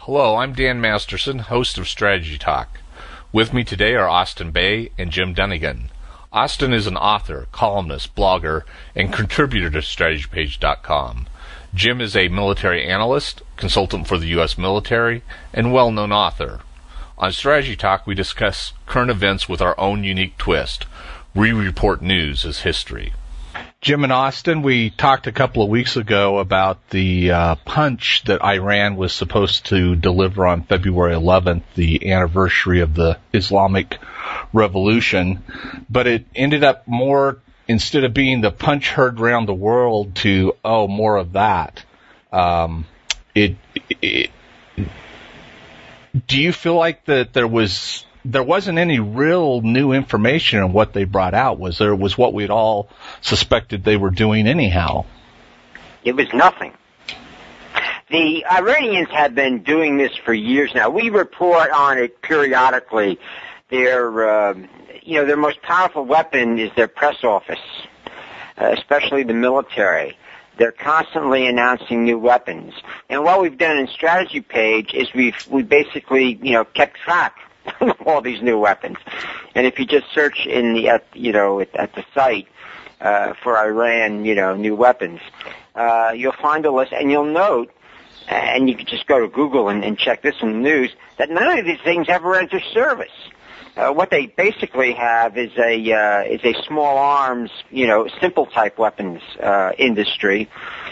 Hello, I'm Dan Masterson, host of Strategy Talk. With me today are Austin Bay and Jim Dunnigan. Austin is an author, columnist, blogger, and contributor to StrategyPage.com. Jim is a military analyst, consultant for the U.S. military, and well-known author. On Strategy Talk, we discuss current events with our own unique twist. We report news as history. Jim and Austin, we talked a couple of weeks ago about the punch that Iran was supposed to deliver on February 11th, the anniversary of the Islamic Revolution, but it ended up more, instead of being the punch heard around the world, to, more of that. Do you feel like that there wasn't any real new information on what they brought out? Was what we'd all suspected they were doing anyhow? It was nothing. The Iranians have been doing this for years now. We report on it periodically. Their most powerful weapon is their press office, especially the military. They're constantly announcing new weapons. And what we've done in Strategy Page is we basically, kept track of all these new weapons. And if you just search at the site for Iran, new weapons, you'll find a list, and you'll note, and you can just go to Google and check this in the news, that none of these things ever enter service. What they basically have is a small arms, simple type weapons industry,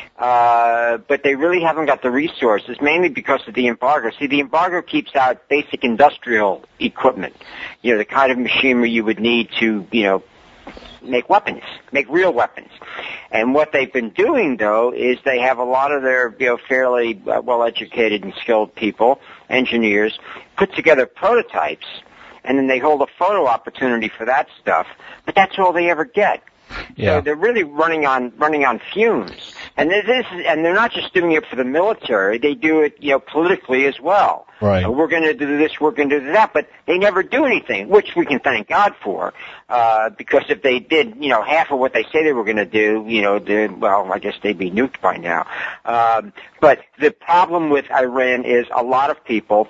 but they really haven't got the resources, mainly because of the embargo. See, the embargo keeps out basic industrial equipment, the kind of machinery you would need to, make weapons, make real weapons. And what they've been doing, though, is they have a lot of their, fairly well-educated and skilled people, engineers, put together prototypes, and then they hold a photo opportunity for that stuff, but that's all they ever get. Yeah. So they're really running on fumes. And they're not just doing it for the military, they do it, politically as well. Right. We're going to do this, we're going to do that, but they never do anything, which we can thank God for, because if they did, half of what they say they were going to do, I guess they'd be nuked by now. But the problem with Iran is a lot of people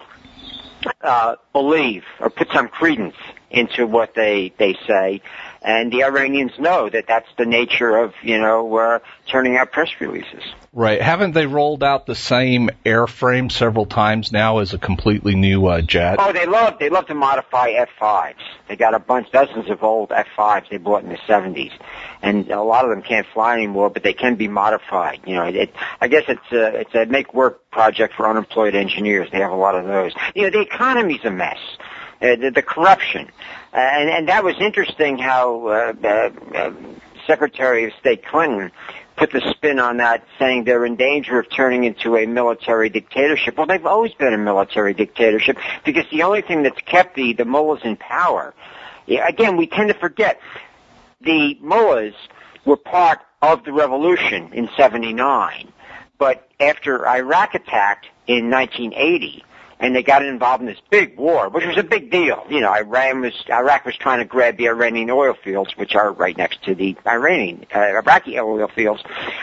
believe or put some credence into what they say, and the Iranians know that that's the nature of turning out press releases. Right. Haven't they rolled out the same airframe several times now as a completely new jet? Oh, they love to modify F-5s. They got dozens of old F-5s they bought in the 70s, and a lot of them can't fly anymore, but they can be modified. I guess it's a make work project for unemployed engineers. They have a lot of those. The economy's a mess. The corruption, and that was interesting how Secretary of State Clinton put the spin on that, saying they're in danger of turning into a military dictatorship. Well, they've always been a military dictatorship, because the only thing that's kept the mullahs in power, again, we tend to forget, the mullahs were part of the revolution in 79, but after Iraq attacked in 1980, and they got involved in this big war, which was a big deal. Iraq was trying to grab the Iranian oil fields, which are right next to the Iraqi oil fields.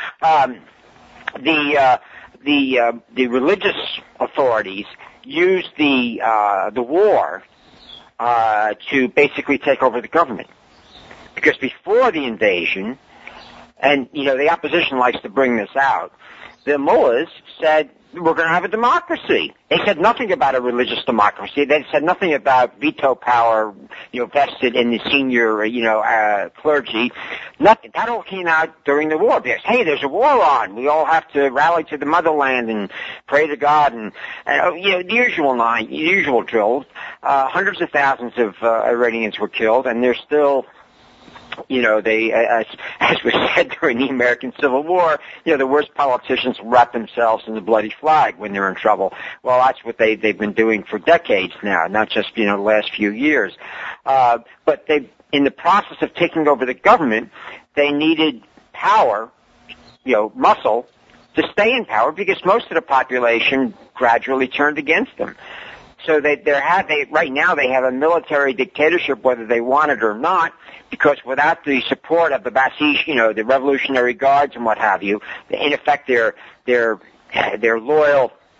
The religious authorities used the war to basically take over the government, because before the invasion, and the opposition likes to bring this out, the mullahs said, we're going to have a democracy. They said nothing about a religious democracy. They said nothing about veto power, vested in the senior, clergy. Nothing. That all came out during the war. Because, hey, there's a war on. We all have to rally to the motherland and pray to God and the usual drill. Hundreds of thousands of Iranians were killed, and they're still, they, as was said during the American Civil War, the worst politicians wrap themselves in the bloody flag when they're in trouble. Well, that's what they've been doing for decades now, not just, the last few years. But in the process of taking over the government, they needed power, muscle, to stay in power, because most of the population gradually turned against them. So right now they have a military dictatorship, whether they want it or not, because without the support of the Basish, the Revolutionary Guards and what have you, in effect they're loyal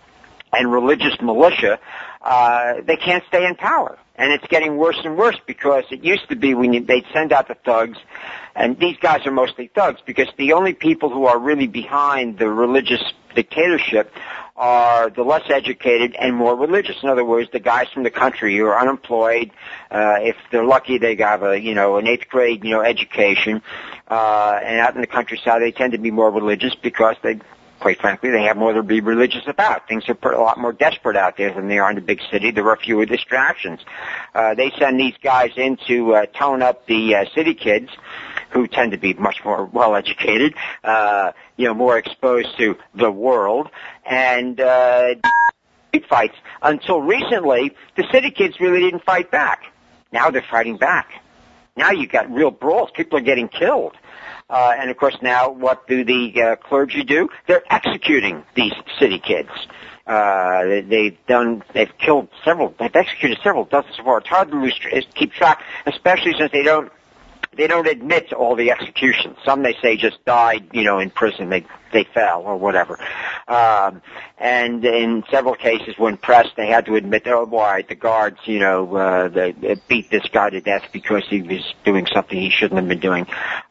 and religious militia, they can't stay in power. And it's getting worse and worse because it used to be when they'd send out the thugs, and these guys are mostly thugs because the only people who are really behind the religious dictatorship are the less educated and more religious. In other words, the guys from the country who are unemployed, if they're lucky, they have an 8th grade, education, and out in the countryside they tend to be more religious because quite frankly, they have more to be religious about. Things are a lot more desperate out there than they are in the big city. There are fewer distractions. They send these guys in to tone up the city kids, who tend to be much more well-educated, more exposed to the world, and fights. Until recently, the city kids really didn't fight back. Now they're fighting back. Now you've got real brawls. People are getting killed. And of course now what do the clergy do? They're executing these city kids. They've executed several dozens more. It's hard to keep track, especially since they don't admit all the executions. Some they say just died, in prison. They fell or whatever. And in several cases when pressed, they had to admit, oh boy, the guards, they beat this guy to death because he was doing something he shouldn't have been doing.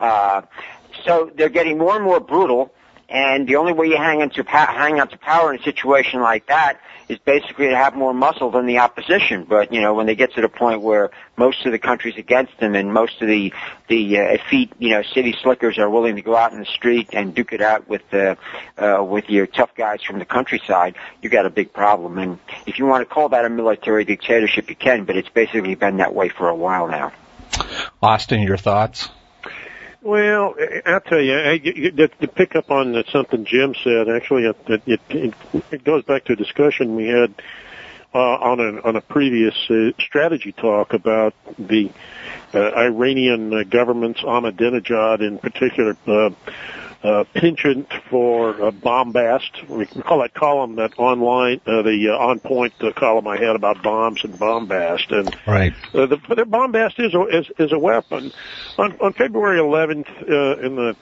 So they're getting more and more brutal, and the only way you hang on to power in a situation like that is basically to have more muscle than the opposition. But, when they get to the point where most of the country's against them and most of the effete, city slickers are willing to go out in the street and duke it out with your tough guys from the countryside, you got a big problem. And if you want to call that a military dictatorship, you can, but it's basically been that way for a while now. Austin, your thoughts? Well, I'll tell you, to pick up on something Jim said, actually, it goes back to a discussion we had on a previous strategy talk about the Iranian government's Ahmadinejad, in particular, penchant for bombast. We call that column, that online, the on point column I had about bombs and bombast. And right. The bombast is a weapon. On February 11th,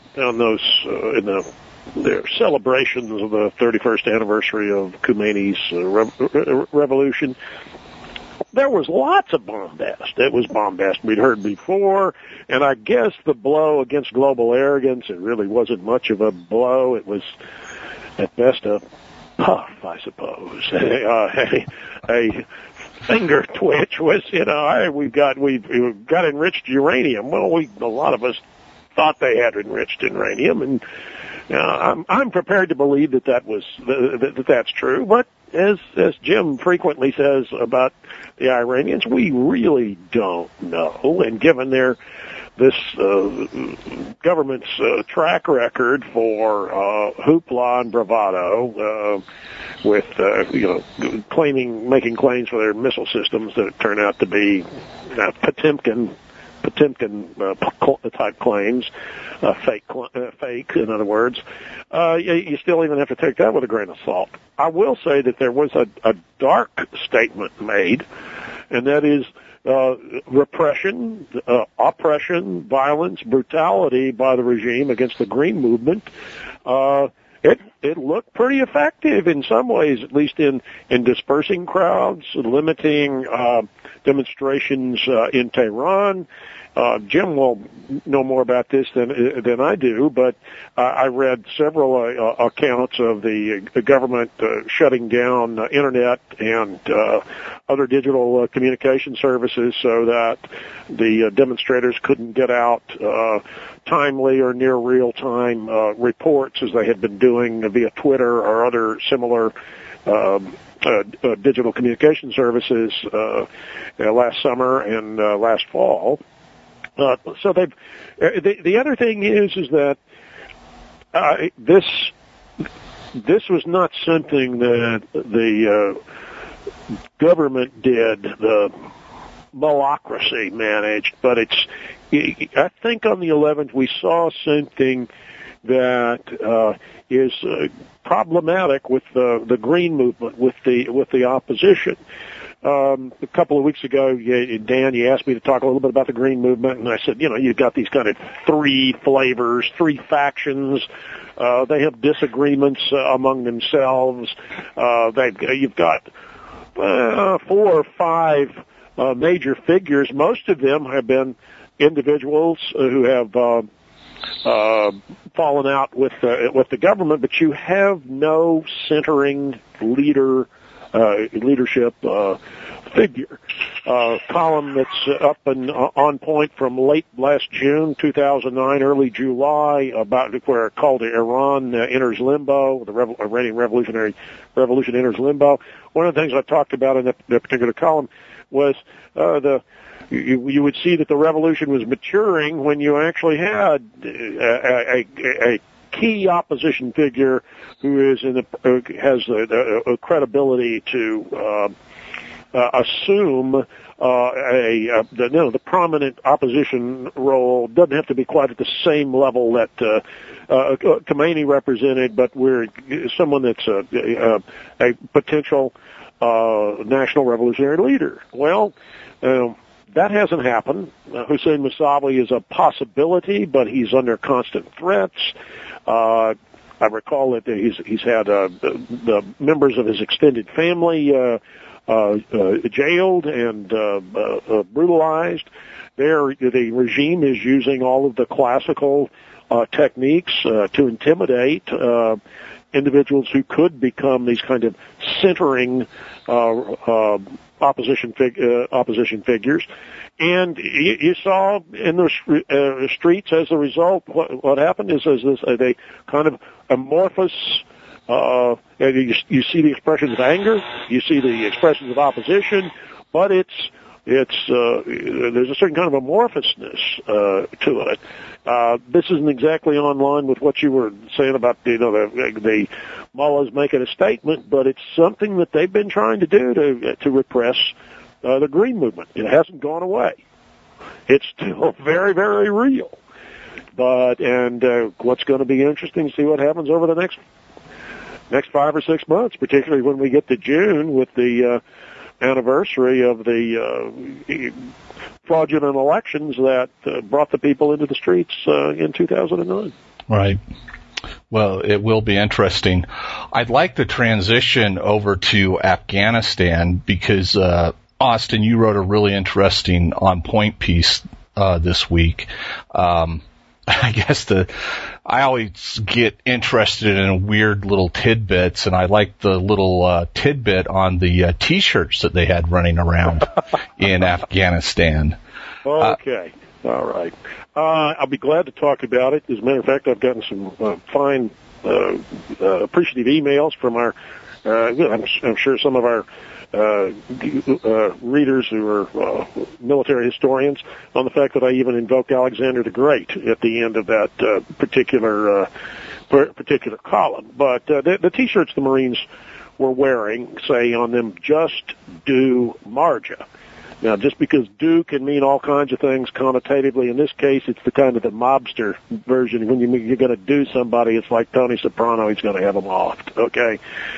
in their celebrations of the 31st anniversary of Khomeini's revolution, there was lots of bombast. It was bombast we'd heard before, and I guess the blow against global arrogance, it really wasn't much of a blow. It was, at best, a puff, I suppose. A finger twitch was, we've got enriched uranium. Well, a lot of us thought they had enriched uranium, and I'm prepared to believe that's true, but as Jim frequently says about the Iranians, we really don't know. And given this government's track record for hoopla and bravado, with making claims for their missile systems that turn out to be Potemkin type claims, fake, in other words, you still even have to take that with a grain of salt. I will say that there was a dark statement made, and that is repression, oppression, violence, brutality by the regime against the Green Movement. It looked pretty effective in some ways, at least in dispersing crowds, limiting demonstrations in Tehran. Jim will know more about this than I do, but I read several accounts of the government shutting down internet and other digital communication services so that the demonstrators couldn't get out timely or near real-time reports as they had been doing via Twitter or other similar digital communication services last summer and last fall. So the other thing is that this was not something that the government did, the malocracy managed, but I think on the 11th we saw something that is problematic with the Green Movement, with the opposition. a couple of weeks ago, Dan, you asked me to talk a little bit about the Green Movement, and I said, you've got these kind of three flavors, three factions. They have disagreements among themselves. You've got 4 or 5 major figures. Most of them have been individuals who have fallen out with the government, but you have no centering leadership figure. Column that's up and on point from late last June, 2009, early July, about where called Iran enters limbo, the Iranian revolution enters limbo. One of the things I talked about in that particular column was you would see that the revolution was maturing when you actually had a key opposition figure who is has a credibility to assume the prominent opposition role. Doesn't have to be quite at the same level that Khomeini represented, but we're someone that's a potential national revolutionary leader. Well, that hasn't happened. Hussein Mousavi is a possibility, but he's under constant threats. I recall that he's had the members of his extended family jailed and brutalized. The regime is using all of the classical techniques to intimidate individuals who could become these kind of centering opposition figures. And you saw in the streets as a result, what happened is they kind of amorphous. You see the expressions of anger, you see the expressions of opposition, but there's a certain kind of amorphousness to it. This isn't exactly on line with what you were saying about the mullahs making a statement, but it's something that they've been trying to do to repress the Green Movement. It hasn't gone away. It's still very, very real. And what's going to be interesting to see what happens over the next 5 or 6 months, particularly when we get to June with the anniversary of the fraudulent elections that brought the people into the streets in 2009. Right. Well, it will be interesting. I'd like to transition over to Afghanistan because, Austin, you wrote a really interesting on-point piece this week. I guess I always get interested in weird little tidbits, and I like the little tidbit on the T-shirts that they had running around in Afghanistan. Okay. All right. I'll be glad to talk about it. As a matter of fact, I've gotten some fine, appreciative emails from our, I'm sure some of our readers who are military historians on the fact that I even invoked Alexander the Great at the end of that particular column. But the T-shirts the Marines were wearing say on them, "Just do Marja." Now, just because do can mean all kinds of things connotatively, in this case, it's the kind of the mobster version. When you're going to do somebody, it's like Tony Soprano. He's going to have them offed. Okay,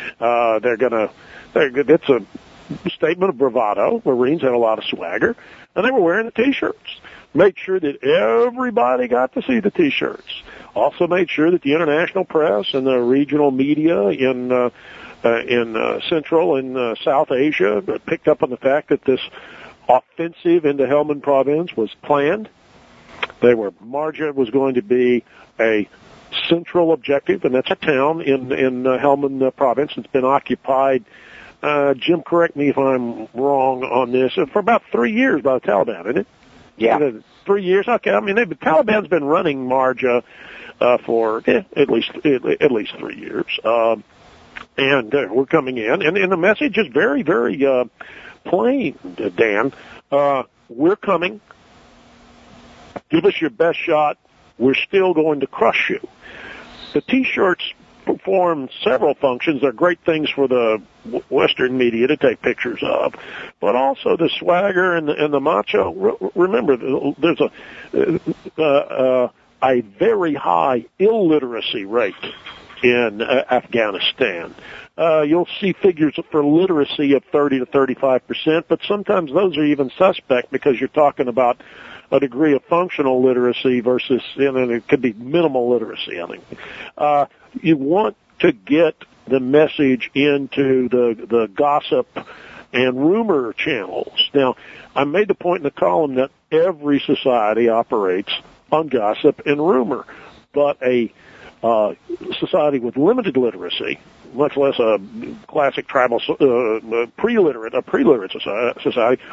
it's a statement of bravado. Marines had a lot of swagger, and they were wearing the T-shirts. Made sure that everybody got to see the T-shirts. Also made sure that the international press and the regional media in Central and South Asia picked up on the fact that this offensive into Helmand province was planned. Marja was going to be a central objective, and that's a town in Helmand province. It's been occupied, Jim, correct me if I'm wrong on this, for about 3 years by the Taliban, isn't it? Yeah. 3 years? Okay. I mean, the Taliban's been running Marja for at least 3 years. And we're coming in, and the message is very, very plain, Dan. We're coming. Give us your best shot. We're still going to crush you. The T-shirts perform several functions. They're great things for the Western media to take pictures of, but also the swagger and the macho. Remember, there's a very high illiteracy rate in Afghanistan. You'll see figures for literacy of 30 to 35%, but sometimes those are even suspect because you're talking about a degree of functional literacy versus, it could be minimal literacy. I think you want to get the message into the gossip and rumor channels. Now, I made the point in the column that every society operates on gossip and rumor, but a society with limited literacy, much less a classic tribal pre-literate society,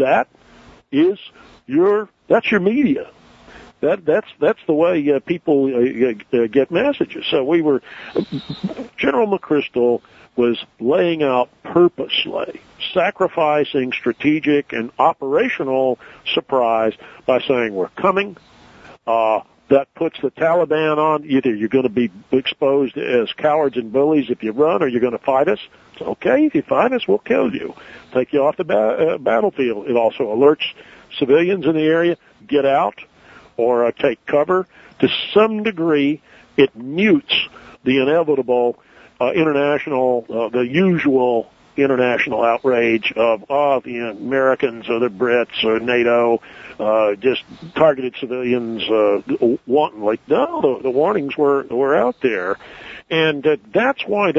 that's your media. That's the way people get messages. So General McChrystal was laying out purposely, sacrificing strategic and operational surprise by saying, we're coming. That puts the Taliban on. Either you're going to be exposed as cowards and bullies if you run, or you're going to fight us. It's okay, if you fight us, we'll kill you. Take you off the battlefield. It also alerts civilians in the area, get out or take cover. To some degree, it mutes the inevitable the usual international outrage of the Americans or the Brits or NATO just targeted civilians wantonly. No, the warnings were out there, and that's why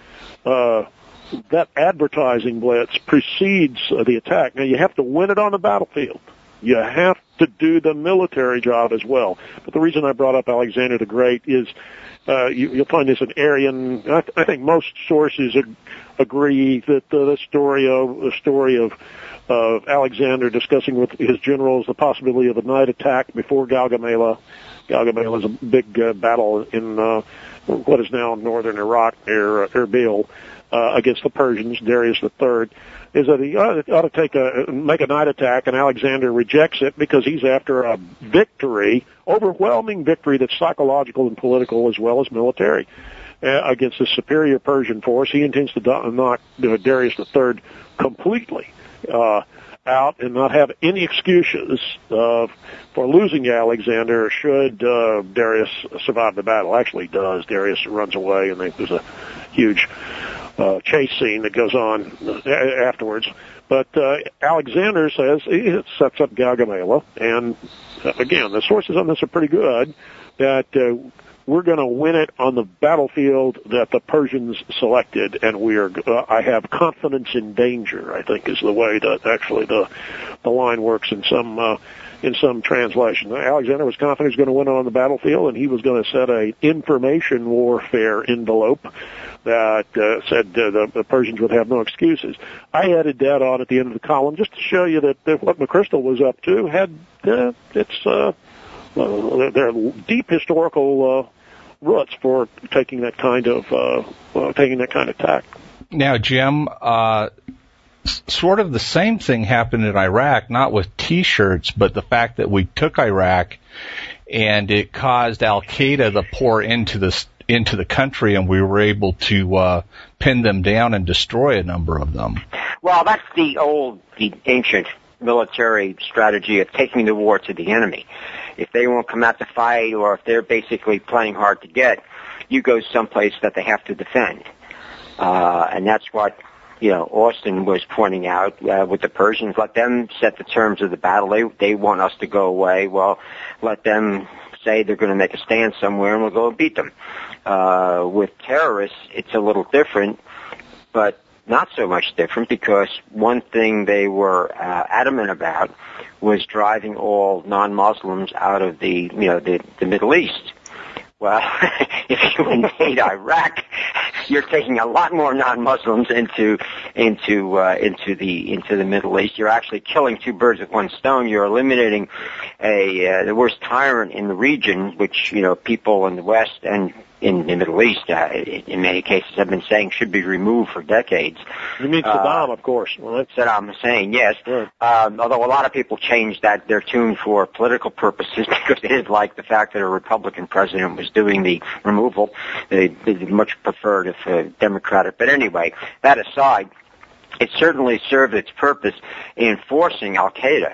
that advertising blitz precedes the attack. Now, you have to win it on the battlefield. You have to do the military job as well. But the reason I brought up Alexander the Great is you'll find this in Aryan. I think most sources agree that the story of Alexander discussing with his generals the possibility of a night attack before Gaugamela. Gaugamela is a big battle in what is now northern Iraq near Erbil against the Persians, Darius III. Is that he ought to make a night attack, and Alexander rejects it because he's after a victory, overwhelming victory that's psychological and political as well as military against a superior Persian force. He intends to knock Darius III completely out and not have any excuses for losing Alexander should Darius survive the battle. Actually, he does. Darius runs away, and there's a huge chase scene that goes on afterwards. But Alexander says he sets up Gaugamela, and again, the sources on this are pretty good, that we're going to win it on the battlefield that the Persians selected, and I have confidence in danger, I think is the way that actually the line works in some translation. Alexander was confident he was going to win it on the battlefield, and he was going to set a information warfare envelope that said the Persians would have no excuses. I added that on at the end of the column just to show you that what McChrystal was up to had there are deep historical roots for taking that kind of tack. Now, Jim, sort of the same thing happened in Iraq, not with T-shirts, but the fact that we took Iraq and it caused Al-Qaeda to pour into the country, and we were able to pin them down and destroy a number of them. Well, that's the ancient military strategy of taking the war to the enemy. If they won't come out to fight, or if they're basically playing hard to get, you go someplace that they have to defend. And that's what, Austin was pointing out with the Persians. Let them set the terms of the battle. They want us to go away. Well, let them say they're going to make a stand somewhere, and we'll go and beat them. With terrorists, it's a little different, but not so much different, because one thing they were adamant about was driving all non-Muslims out of the Middle East. Well, if you invade Iraq, you're taking a lot more non-Muslims into the Middle East. You're actually killing two birds with one stone. You're eliminating the worst tyrant in the region, which people in the West and in the Middle East, in many cases, have been saying should be removed for decades. You mean Saddam, of course. Well, Saddam Hussein, yes. Right. Although a lot of people changed their tune for political purposes because they didn't like the fact that a Republican president was doing the removal. They much preferred if a Democratic. But anyway, that aside, it certainly served its purpose in forcing Al-Qaeda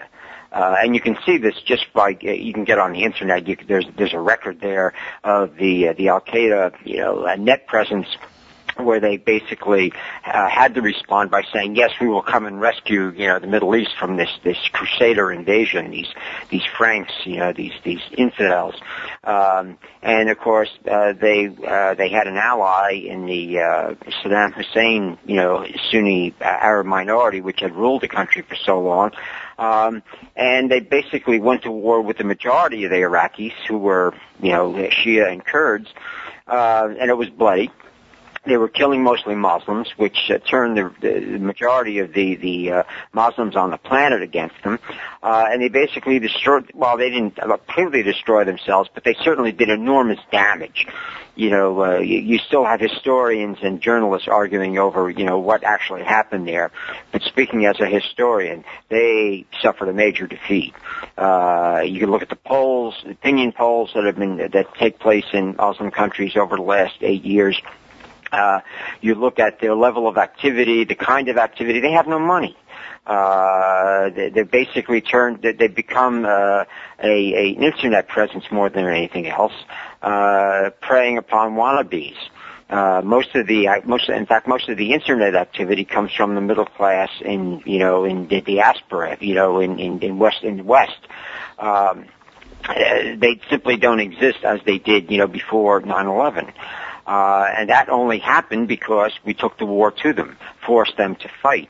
And you can see this just by, you can get on the internet, there's a record there of the Al-Qaeda, net presence, where they basically had to respond by saying, yes, we will come and rescue, the Middle East from this crusader invasion, these Franks, these infidels. And of course, they had an ally in the Saddam Hussein, Sunni Arab minority, which had ruled the country for so long. And they basically went to war with the majority of the Iraqis, who were, Shia and Kurds, and it was bloody. They were killing mostly Muslims, which turned the majority of the Muslims on the planet against them. And they basically destroyed, well, they didn't completely destroy themselves, but they certainly did enormous damage. You still have historians and journalists arguing over, what actually happened there. But speaking as a historian, they suffered a major defeat. You can look at the polls, opinion polls that take place in Muslim countries over the last 8 years. You look at their level of activity, the kind of activity. They have no money. They're basically they've become an internet presence more than anything else, preying upon wannabes. Most of the internet activity comes from the middle class in the diaspora, in the West. They simply don't exist as they did, before 9/11. And that only happened because we took the war to them, forced them to fight.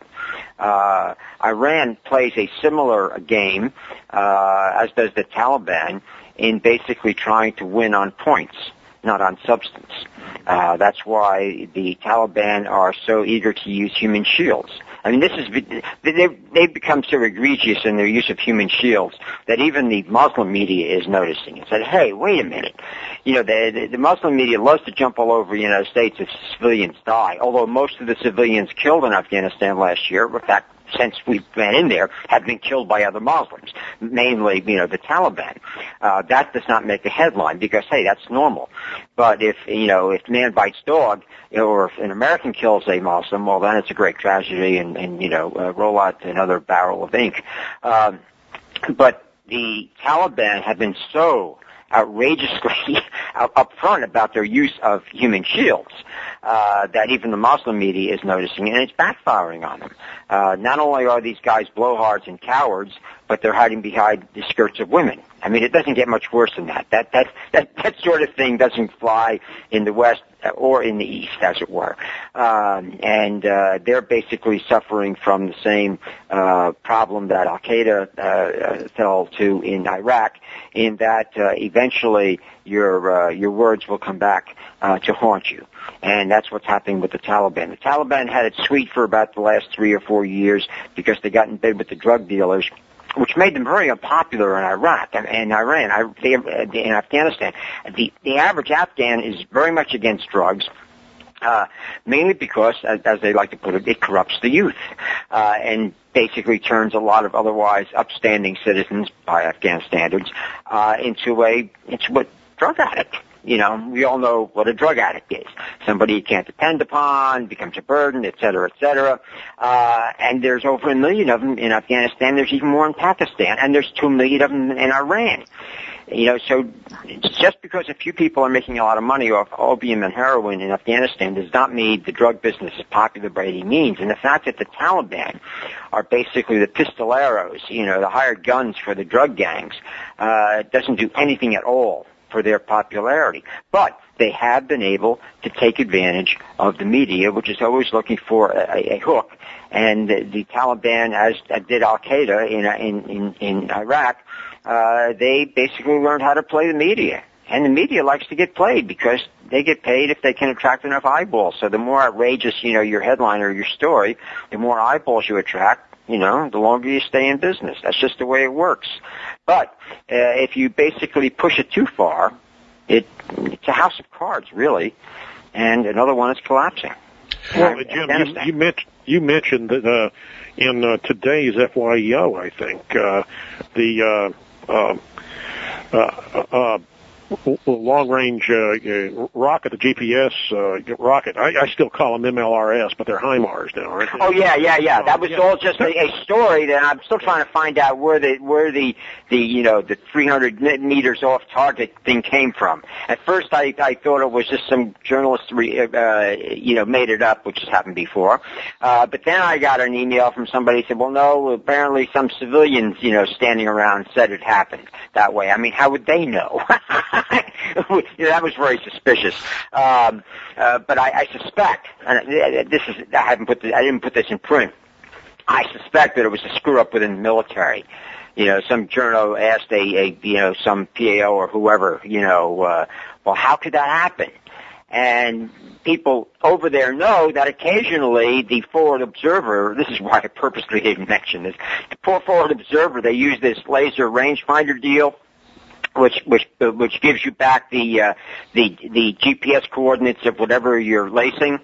Iran plays a similar game, as does the Taliban, in basically trying to win on points, not on substance. That's why the Taliban are so eager to use human shields. I mean, they've become so egregious in their use of human shields that even the Muslim media is noticing and said, hey, wait a minute. The Muslim media loves to jump all over the United States if civilians die, although most of the civilians killed in Afghanistan last year, in fact, since we've been in there, have been killed by other Muslims, mainly, the Taliban. That does not make a headline because, hey, that's normal. But if man bites dog, or if an American kills a Muslim, well, then it's a great tragedy and roll out another barrel of ink. But the Taliban have been so outrageously upfront about their use of human shields that even the Muslim media is noticing, and it's backfiring on them. Not only are these guys blowhards and cowards, but they're hiding behind the skirts of women. I mean, it doesn't get much worse than that. That sort of thing doesn't fly in the West or in the East, as it were. And they're basically suffering from the same problem that Al-Qaeda fell to in Iraq, in that eventually your words will come back to haunt you. And that's what's happening with the Taliban. The Taliban had it sweet for about the last 3 or 4 years because they got in bed with the drug dealers, which made them very unpopular in Iraq and Iran, in Afghanistan. The average Afghan is very much against drugs, mainly because, as they like to put it, it corrupts the youth, and basically turns a lot of otherwise upstanding citizens, by Afghan standards, into a drug addict. We all know what a drug addict is. Somebody you can't depend upon, becomes a burden, et cetera, et cetera. And there's over 1 million of them in Afghanistan. There's even more in Pakistan. And there's 2 million of them in Iran. So just because a few people are making a lot of money off opium and heroin in Afghanistan does not mean the drug business is popular by any means. And the fact that the Taliban are basically the pistoleros, the hired guns for the drug gangs, doesn't do anything at all for their popularity. But they have been able to take advantage of the media, which is always looking for a hook. And the Taliban, as did Al-Qaeda in Iraq, they basically learned how to play the media. And the media likes to get played because they get paid if they can attract enough eyeballs. So the more outrageous, your headline or your story, the more eyeballs you attract, the longer you stay in business. That's just the way it works. But if you basically push it too far, it's a house of cards, really, and another one is collapsing. Well, Jim, you mentioned that in today's FYEO, I think, long-range rocket, the GPS rocket. I still call them MLRS, but they're HIMARS now, aren't they? Oh yeah. That was all just a story that I'm still trying to find out where the 300 meters off target thing came from. At first, I thought it was just some journalist made it up, which has happened before. But then I got an email from somebody who said, well, no, apparently some civilians, standing around said it happened that way. I mean, how would they know? That was very suspicious. But I suspect, and I didn't put this in print. I suspect that it was a screw up within the military. Some journal asked some PAO or whoever, well, how could that happen? And people over there know that occasionally the forward observer, this is why I purposely didn't mention this, the forward observer, they use this laser rangefinder deal, which gives you back the GPS coordinates of whatever you're lacing.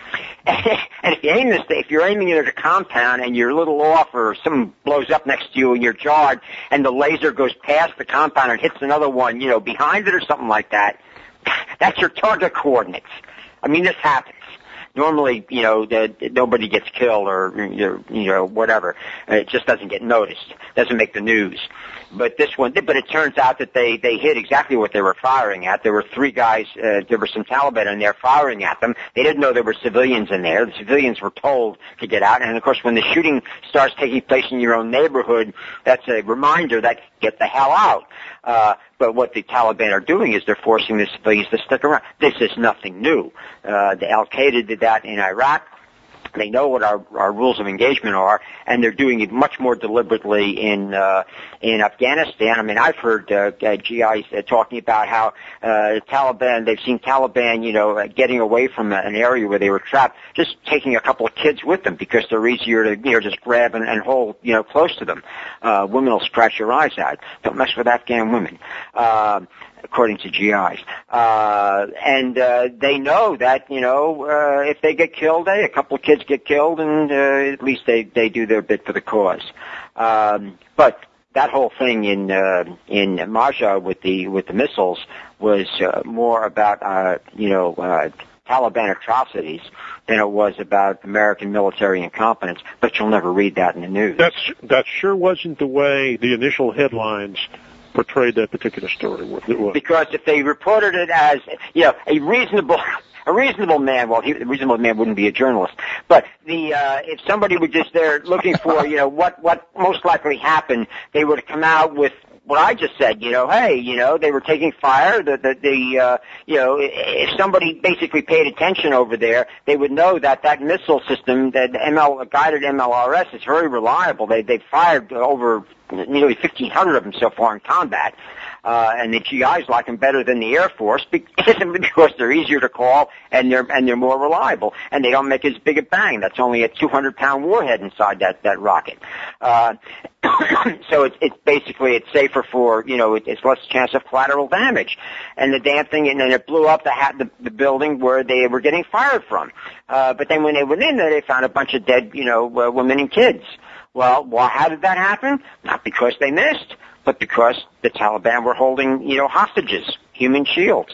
And if you're aiming it at a compound and you're a little off, or something blows up next to you and you're jarred, and the laser goes past the compound and hits another one, behind it or something like that, that's your target coordinates. I mean, this happens. Normally, nobody gets killed or, whatever. It just doesn't get noticed. Doesn't make the news. But it turns out that they hit exactly what they were firing at. There were three guys, there were some Taliban in there firing at them. They didn't know there were civilians in there. The civilians were told to get out. And of course, when the shooting starts taking place in your own neighborhood, that's a reminder that get the hell out. But what the Taliban are doing is they're forcing the civilians to stick around. This is nothing new. The Al-Qaeda did that in Iraq. They know what our rules of engagement are, and they're doing it much more deliberately in Afghanistan. I mean, I've heard GIs talking about how Taliban, they've seen Taliban, getting away from an area where they were trapped, just taking a couple of kids with them because they're easier to, just grab and hold, close to them. Women will scratch your eyes out. Don't mess with Afghan women. According to GIs. And they know that, if they get killed, a couple of kids get killed, and at least they do their bit for the cause. But that whole thing in Marja with the missiles was more about, Taliban atrocities than it was about American military incompetence, but you'll never read that in the news. That sure wasn't the way the initial headlines portrayed that particular story. Because if they reported it as, a reasonable man, well, a reasonable man wouldn't be a journalist, but if somebody were just there looking for, what most likely happened, they would have come out with what I just said, hey, they were taking fire, if somebody basically paid attention over there, they would know that missile system, that guided MLRS is very reliable. They've fired over nearly 1,500 of them so far in combat. And the GIs like them better than the Air Force simply because they're easier to call and they're more reliable, and they don't make as big a bang. That's only a 200-pound warhead inside that rocket. So it's basically it's safer for it's less chance of collateral damage. And the damn thing, and then it blew up the building where they were getting fired from. But then when they went in there, they found a bunch of dead women and kids. Well, how did that happen? Not because they missed, but because the Taliban were holding, hostages, human shields.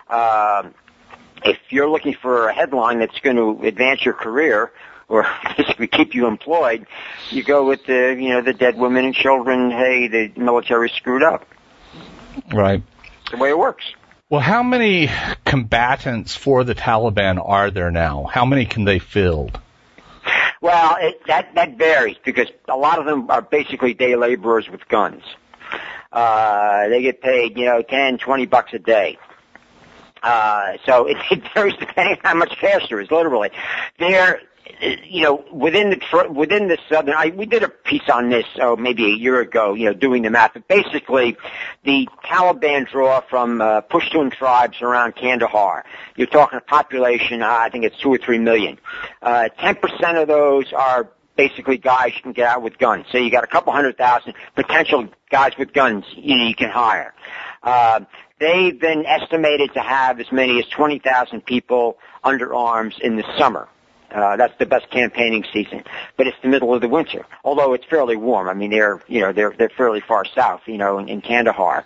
If you're looking for a headline that's going to advance your career or basically keep you employed, you go with the dead women and children. Hey, the military screwed up. Right. The way it works. Well, how many combatants for the Taliban are there now? How many can they field? Well, that varies because a lot of them are basically day laborers with guns. They get paid, $10, $20 a day. So it varies depending on how much cash there is, literally. They're, within the southern, we did a piece on this, maybe a year ago, doing the math. But basically, the Taliban draw from Pushtun tribes around Kandahar. You're talking a population, I think it's 2 or 3 million. 10% of those are basically guys you can get out with guns. So you got a couple 100,000 potential guys with guns you can hire. They've been estimated to have as many as 20,000 people under arms in the summer. That's the best campaigning season. But it's the middle of the winter, although it's fairly warm. I mean, they're fairly far south, in Kandahar.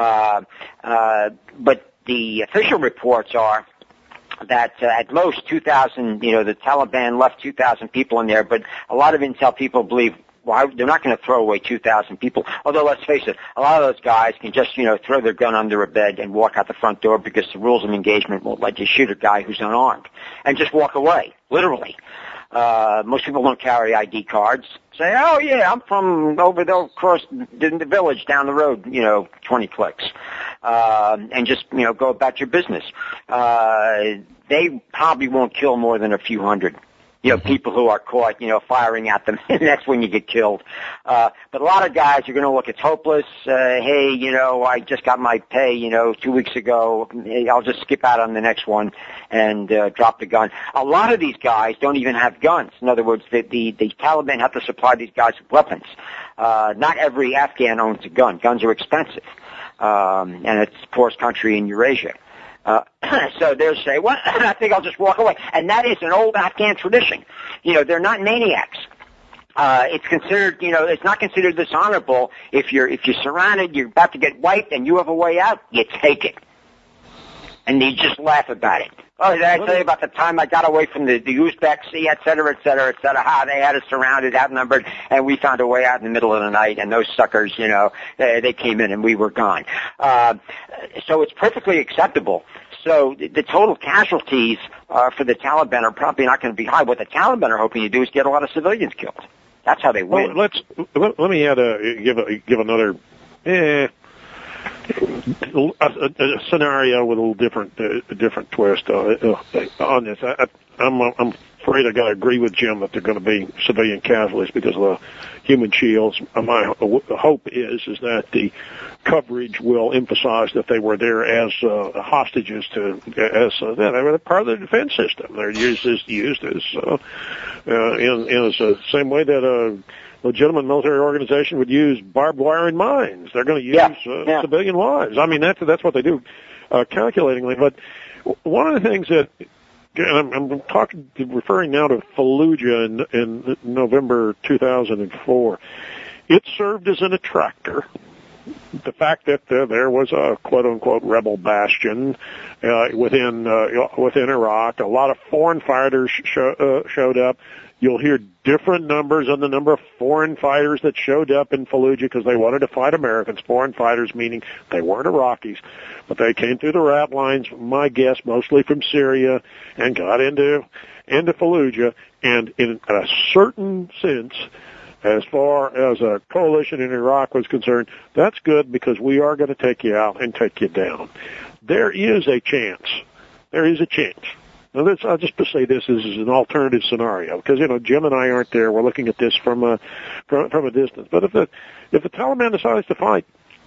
But the official reports are that at most 2,000, the Taliban left 2,000 people in there, but a lot of intel people believe, well, they're not going to throw away 2,000 people. Although, let's face it, a lot of those guys can just, throw their gun under a bed and walk out the front door because the rules of engagement won't let you shoot a guy who's unarmed and just walk away, literally. Most people don't carry ID cards. Say, oh yeah, I'm from over there across the village down the road, 20 clicks. And just, go about your business. They probably won't kill more than a few hundred. People who are caught, firing at them, and that's when you get killed. But a lot of guys are going to look, it's hopeless. Hey, I just got my pay, 2 weeks ago. I'll just skip out on the next one and drop the gun. A lot of these guys don't even have guns. In other words, the Taliban have to supply these guys with weapons. Not every Afghan owns a gun. Guns are expensive. And it's the poorest country in Eurasia. So they'll say, well, I think I'll just walk away. And that is an old Afghan tradition. They're not maniacs. It's considered, it's not considered dishonorable if you're surrounded, you're about to get wiped, and you have a way out, you take it. And they just laugh about it. Oh, did I tell you about the time I got away from the Uzbeks, et cetera, et cetera, et cetera? How they had us surrounded, outnumbered, and we found a way out in the middle of the night, and those suckers, they came in and we were gone. So it's perfectly acceptable. So the total casualties for the Taliban are probably not going to be high. What the Taliban are hoping to do is get a lot of civilians killed. That's how they win. Well, let me give another a scenario with a little different twist on this. I'm afraid I got to agree with Jim that they're going to be civilian casualties because of the human shields. My hope is that the coverage will emphasize that they were there as hostages they were part of the defense system. They're used as in the same way that a legitimate military organization would use barbed wire and mines. They're going to use civilian lives. I mean, that's what they do calculatingly. But one of the things that, and I'm referring now to Fallujah in November 2004. It served as an attractor. The fact that there was a quote-unquote rebel bastion within Iraq, a lot of foreign fighters showed up. You'll hear different numbers on the number of foreign fighters that showed up in Fallujah because they wanted to fight Americans. Foreign fighters meaning they weren't Iraqis, but they came through the rat lines, my guess, mostly from Syria, and got into Fallujah. And in a certain sense, as far as a coalition in Iraq was concerned, that's good because we are going to take you out and take you down. There is a chance. There is a chance. Now, I'll just say this is an alternative scenario because Jim and I aren't there. We're looking at this from a distance. But if the Taliban decides to fight,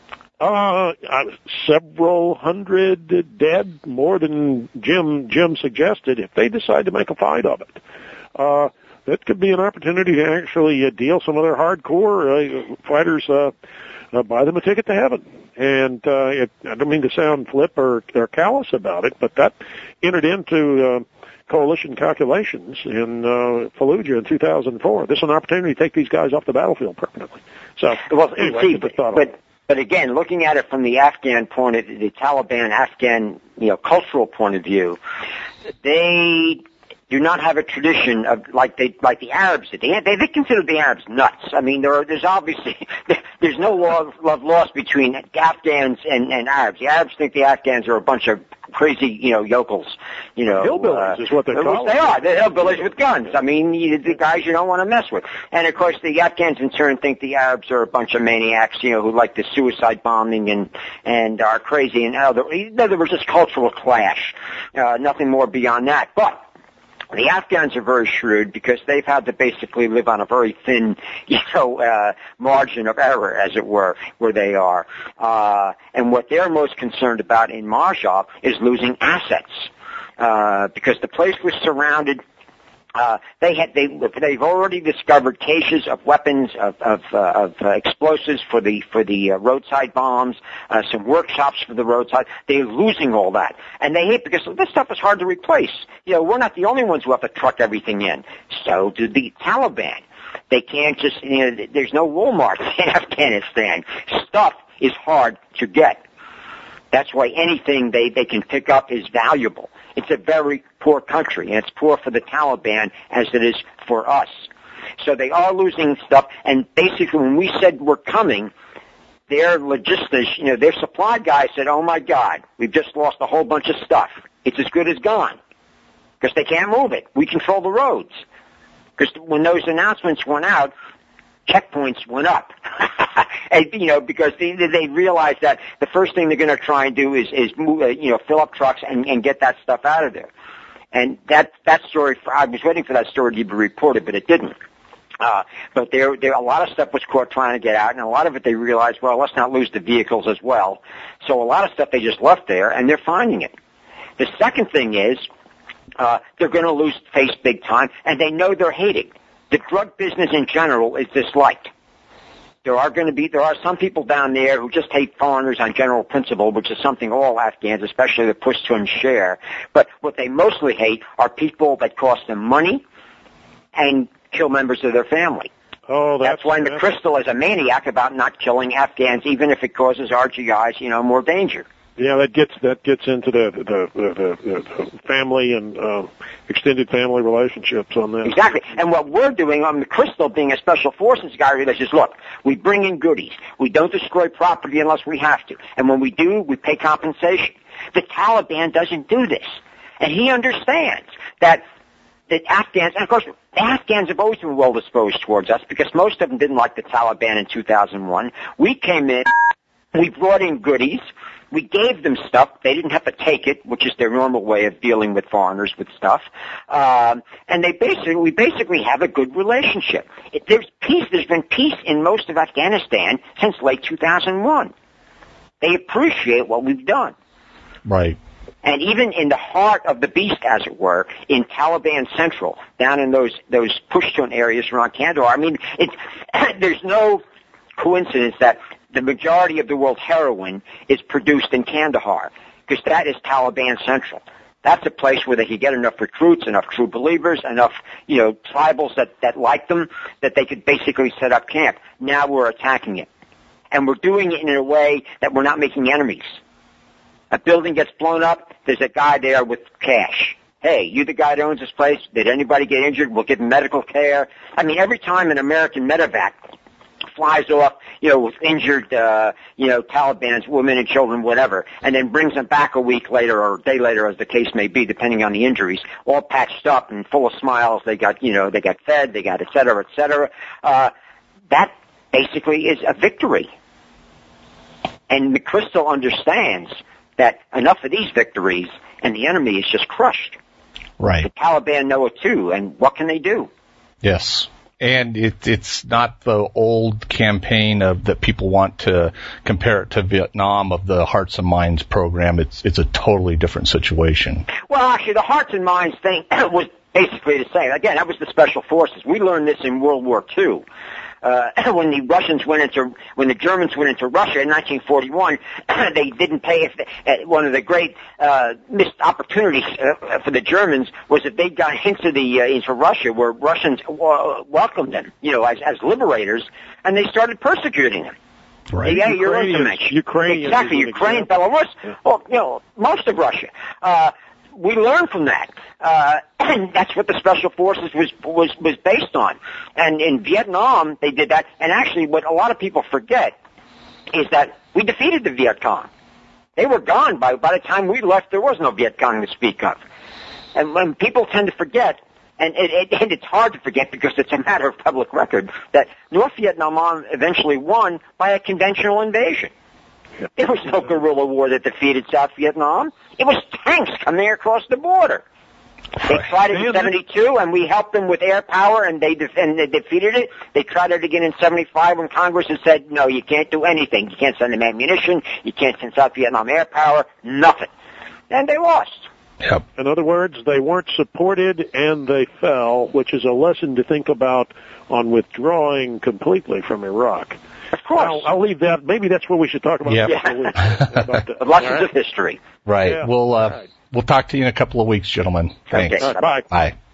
several hundred dead, more than Jim suggested, if they decide to make a fight of it, that could be an opportunity to actually deal some of their hardcore fighters, buy them a ticket to heaven. And I don't mean to sound flip or callous about it, but that entered into coalition calculations in Fallujah in 2004. This is an opportunity to take these guys off the battlefield permanently. So, anyway, but again, looking at it from the Afghan point of the Taliban Afghan, cultural point of view, they do not have a tradition of like the Arabs did. They consider the Arabs nuts. I mean, there's obviously there's no love lost between Afghans and Arabs. The Arabs think the Afghans are a bunch of crazy, yokels. Hillbillies is what they call them. They are. They're hillbillies with guns. I mean, the guys you don't want to mess with. And of course, the Afghans in turn think the Arabs are a bunch of maniacs, who like the suicide bombing and are crazy. In other words, just cultural clash. Nothing more beyond that. But the Afghans are very shrewd because they've had to basically live on a very thin, margin of error, as it were, where they are. And what they're most concerned about in Marjah is losing assets, because the place was surrounded They've already discovered caches of weapons, of explosives for the roadside bombs, some workshops for the roadside. They're losing all that, and they hate because this stuff is hard to replace. We're not the only ones who have to truck everything in. So do the Taliban. They can't just. There's no Walmart in Afghanistan. Stuff is hard to get. That's why anything they can pick up is valuable. It's a very poor country, and it's poor for the Taliban as it is for us. So they are losing stuff, and basically when we said we're coming, their logistics, their supply guy said, oh my God, we've just lost a whole bunch of stuff. It's as good as gone. Because they can't move it. We control the roads. Because when those announcements went out, checkpoints went up. And, because they realized that the first thing they're going to try and do is move, fill up trucks and get that stuff out of there. And that story, I was waiting for that story to be reported, but it didn't. But there a lot of stuff was caught trying to get out, and a lot of it they realized, well, let's not lose the vehicles as well. So a lot of stuff they just left there, and they're finding it. The second thing is, they're going to face big time, and they know they're hated. The drug business in general is disliked. There are some people down there who just hate foreigners on general principle, which is something all Afghans, especially the Pashtuns, share. But what they mostly hate are people that cost them money and kill members of their family. Oh, that's why McChrystal is a maniac about not killing Afghans, even if it causes our GIs, more danger. Yeah, that gets into the family and extended family relationships on that. Exactly. And what we're doing on McChrystal, being a special forces guy, says, look, we bring in goodies. We don't destroy property unless we have to. And when we do, we pay compensation. The Taliban doesn't do this. And he understands that the Afghans, and of course, the Afghans have always been well disposed towards us because most of them didn't like the Taliban in 2001. We came in, we brought in goodies. We gave them stuff. They didn't have to take it, which is their normal way of dealing with foreigners with stuff. And we basically have a good relationship. There's peace. There's been peace in most of Afghanistan since late 2001. They appreciate what we've done. Right. And even in the heart of the beast, as it were, in Taliban Central, down in those Pushtun areas around Kandahar, there's no coincidence that the majority of the world's heroin is produced in Kandahar, because that is Taliban Central. That's a place where they can get enough recruits, enough true believers, enough, tribals that like them, that they could basically set up camp. Now we're attacking it. And we're doing it in a way that we're not making enemies. A building gets blown up, there's a guy there with cash. Hey, you the guy that owns this place? Did anybody get injured? We'll give them medical care. Every time an American medevac flies off, with injured, Taliban's women and children, whatever, and then brings them back a week later or a day later, as the case may be, depending on the injuries, all patched up and full of smiles. They got fed, they got et cetera, et cetera. That basically is a victory. And McChrystal understands that enough of these victories and the enemy is just crushed. Right. The Taliban know it too, and what can they do? Yes. And it's not the old campaign that people want to compare it to Vietnam of the Hearts and Minds program. It's a totally different situation. Well, actually, the Hearts and Minds thing was basically the same. Again, that was the Special Forces. We learned this in World War II. When the Germans went into Russia in 1941, they didn't pay. One of the great missed opportunities for the Germans was that they got into Russia, where Russians welcomed them, as liberators, and they started persecuting them. Right. Yeah, you're right. Ukraine, exactly. Ukraine, Belarus, well, most of Russia. We learned from that. And that's what the Special Forces was based on. And in Vietnam, they did that. And actually, what a lot of people forget is that we defeated the Viet Cong. They were gone by the time we left. There was no Viet Cong to speak of. And when people tend to forget, and it's hard to forget because it's a matter of public record, that North Vietnam eventually won by a conventional invasion. There was no guerrilla war that defeated South Vietnam. It was tanks coming across the border. They tried it in 72, and we helped them with air power, and they defeated it. They tried it again in 75 when Congress had said, no, you can't do anything. You can't send them ammunition. You can't send South Vietnam air power. Nothing. And they lost. Yep. In other words, they weren't supported and they fell, which is a lesson to think about on withdrawing completely from Iraq. Of course. I'll leave that. Maybe that's what we should talk about. Yep. in a couple of weeks. About that. Lessons of history. Right. Yeah. We'll All right. we'll talk to you in a couple of weeks, gentlemen. Thanks. Okay. All right, bye. Bye.